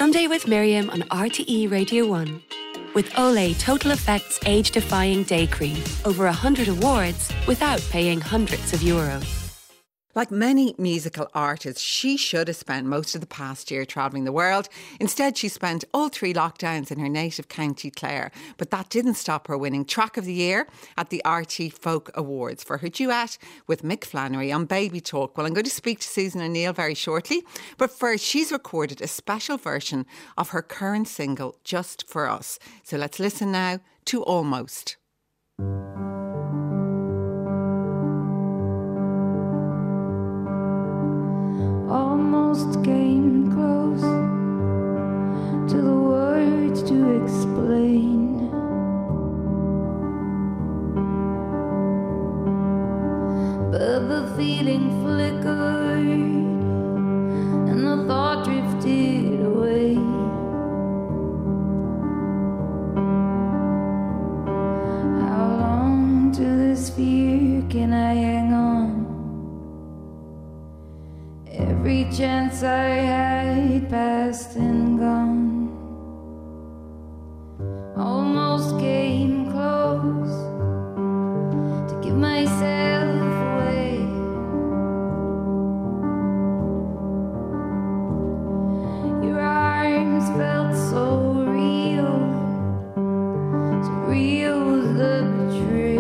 Sunday with Miriam on RTE Radio 1. With Olay Total Effects Age-Defying Day Cream. Over 100 awards without paying hundreds of euros. Like many musical artists, she should have spent most of the past year travelling the world. Instead, she spent all 3 lockdowns in her native County Clare. But that didn't stop her winning Track of the Year at the RT Folk Awards for her duet with Mick Flannery on Baby Talk. Well, I'm going to speak to Susan O'Neill very shortly. But first, she's recorded a special version of her current single, Just For Us. So let's listen now to Almost. Almost came close to the words to explain, but the feeling flickered and the thought drifted away. How long to this fear can I hang on? Every chance I had passed and gone. Almost came close to give myself away. Your arms felt so real was the betrayal.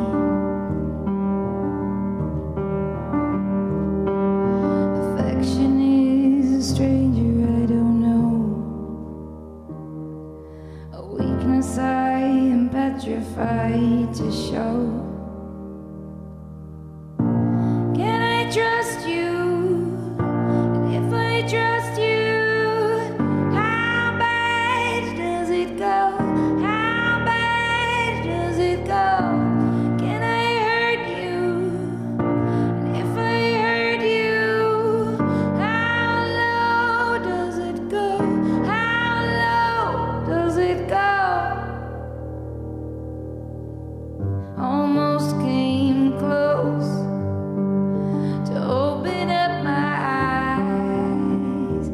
Stranger, I don't know. A weakness I am petrified to show. Can I trust you? And if I trust you, how bad does it go? How bad does it go? Can I hurt you? And if I hurt you, how low does it go? How low does it go? Almost came close to open up my eyes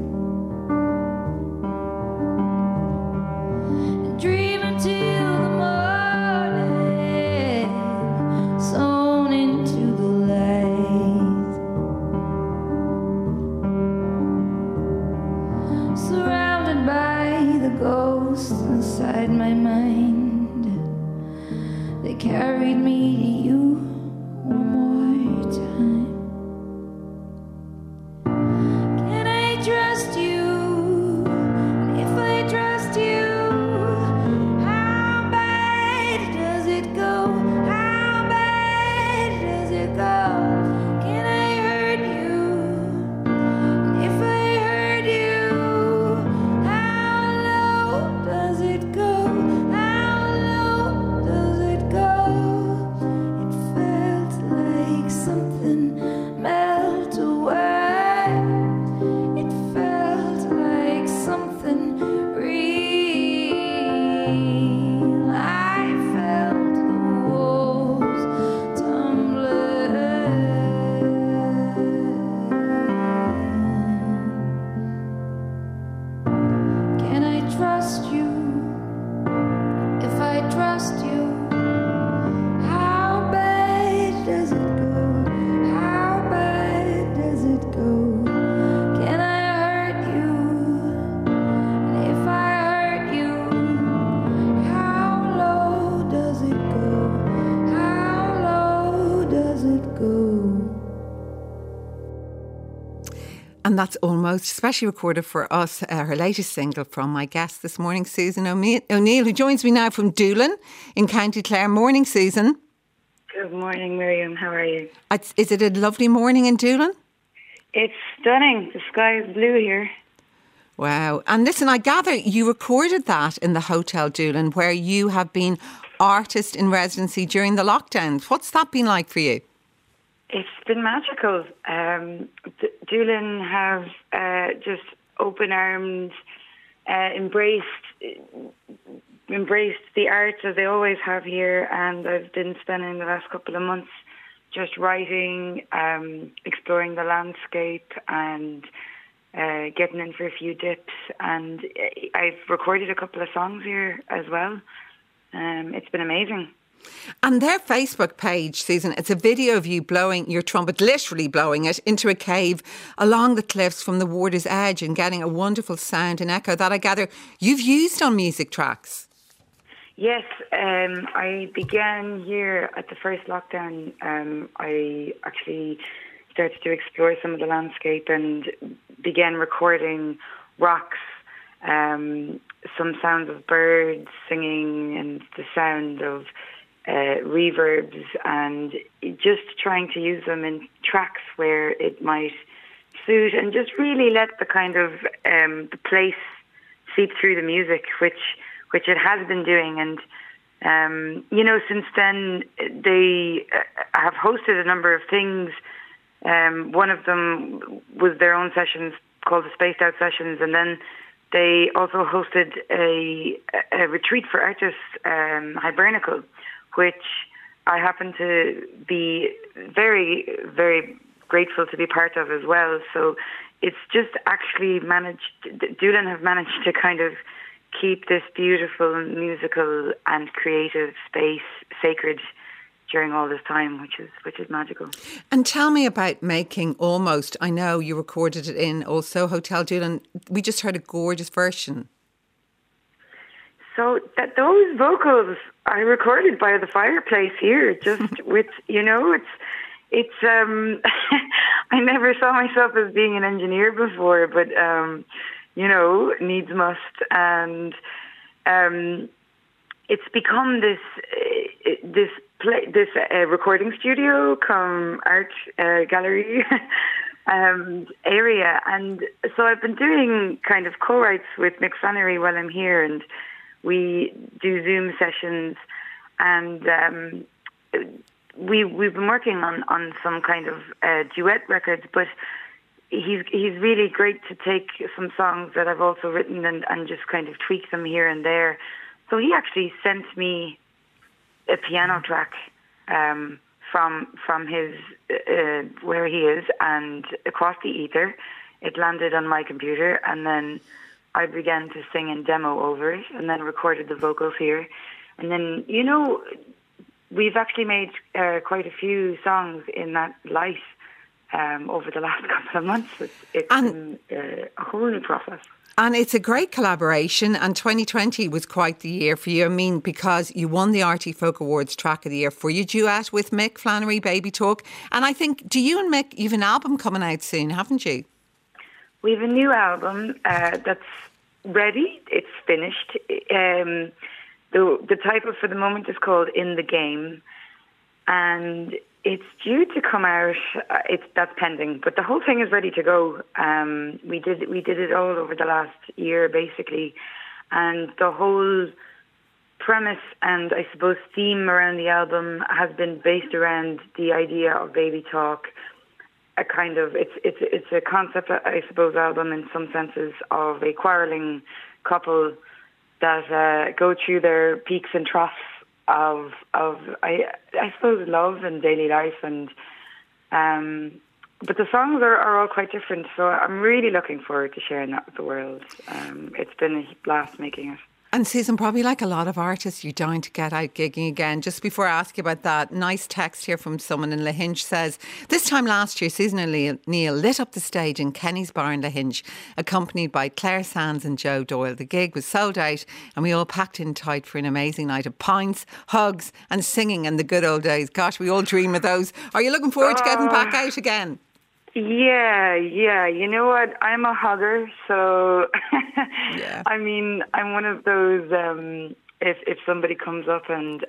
and dream until the morning, sewn into the light, surrounded by the ghosts inside my mind. They carried me to you one more time. Can I trust you? And if I trust you, how bad does it go? How bad does it go? Can I hurt you? And if I hurt you, how low does it go? How low does it go? It felt like something melt away. It felt like something real. I felt the walls tumbling. Can I trust you? If I trust you, how bad does it go? How bad does it go? Can I hurt you? And if I hurt you, how low does it go? How low does it go? And that's Almost, especially recorded for us, her latest single from my guest this morning, Susan O'Neill, who joins me now from Doolin in County Clare. Morning, Susan. Good morning, Miriam. How are you? Is it a lovely morning in Doolin? It's stunning. The sky is blue here. Wow. And listen, I gather you recorded that in the Hotel Doolin, where you have been artist in residency during the lockdowns. What's that been like for you? It's been magical. Doolin have just open arms, embraced the arts as they always have here, and I've been spending the last couple of months just writing, exploring the landscape and getting in for a few dips, and I've recorded a couple of songs here as well. It's been amazing. And their Facebook page, Susan, it's a video of you blowing your trumpet, literally blowing it into a cave along the cliffs from the Water's Edge and getting a wonderful sound and echo that I gather you've used on music tracks. Yes, I began here at the first lockdown. I actually started to explore some of the landscape and began recording rocks, some sounds of birds singing and the sound of reverbs, and just trying to use them in tracks where it might suit, and just really let the kind of the place seep through the music, which it has been doing. And since then they have hosted a number of things. One of them was their own sessions called the Spaced Out Sessions, and then they also hosted a retreat for artists, Hibernical, which I happen to be very, very grateful to be part of as well. So it's just actually Doolin have managed to kind of keep this beautiful musical and creative space sacred during all this time, which is magical. And tell me about making Almost. I know you recorded it in also Hotel Doolin. We just heard a gorgeous version. So those vocals I recorded by the fireplace here, just with, it's I never saw myself as being an engineer before, but, needs must. And it's become this recording studio come art gallery area. And so I've been doing kind of co-writes with Mick Flannery while I'm here, and we do Zoom sessions, and we've been working on some kind of duet records, but he's really great to take some songs that I've also written and just kind of tweak them here and there. So he actually sent me a piano track from his where he is, and across the ether it landed on my computer, and then I began to sing and demo over it, and then recorded the vocals here. And then, we've actually made quite a few songs in that light over the last couple of months. It's been a whole new process. And it's a great collaboration, and 2020 was quite the year for you. I mean, because you won the RT Folk Awards Track of the Year for your duet with Mick Flannery, Baby Talk. And I think, do you and Mick, you've an album coming out soon, haven't you? We have a new album that's ready. It's finished. The title for the moment is called In the Game, and it's due to come out. That's pending, but the whole thing is ready to go. We did it all over the last year, basically, and the whole premise and I suppose theme around the album has been based around the idea of baby talk. A kind of it's a concept, I suppose, album in some senses of a quarrelling couple that go through their peaks and troughs of I suppose love and daily life, and but the songs are all quite different. So I'm really looking forward to sharing that with the world. It's been a blast making it. And Susan, probably like a lot of artists, you're dying to get out gigging again. Just before I ask you about that, nice text here from someone in Lahinch says, this time last year, Susan O'Neill lit up the stage in Kenny's Bar in Lahinch, accompanied by Claire Sands and Joe Doyle. The gig was sold out and we all packed in tight for an amazing night of pints, hugs and singing and the good old days. Gosh, we all dream of those. Are you looking forward to getting back out again? Yeah. You know what? I'm a hugger, so yeah. I mean, I'm one of those. If somebody comes up and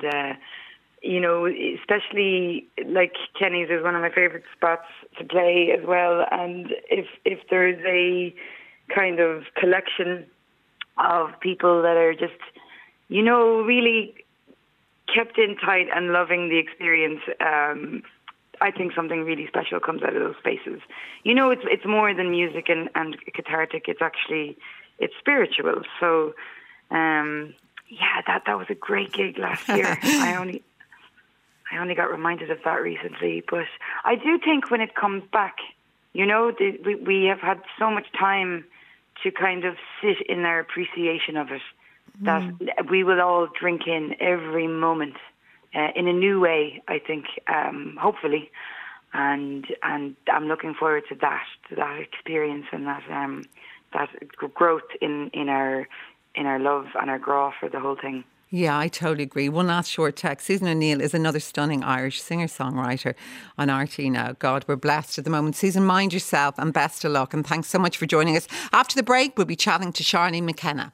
especially like Kenny's is one of my favourite spots to play as well. And if there's a kind of collection of people that are just, really kept in tight and loving the experience. I think something really special comes out of those spaces. It's more than music and cathartic. It's spiritual. So, that was a great gig last year. I only got reminded of that recently, but I do think when it comes back, we have had so much time to kind of sit in our appreciation of it that we will all drink in every moment in a new way, I think, hopefully. And I'm looking forward to that experience and that growth in our love and our graw for the whole thing. Yeah, I totally agree. One last short text. Susan O'Neill is another stunning Irish singer-songwriter on RTÉ now. God, we're blessed at the moment. Susan, mind yourself and best of luck. And thanks so much for joining us. After the break, we'll be chatting to Charlene McKenna.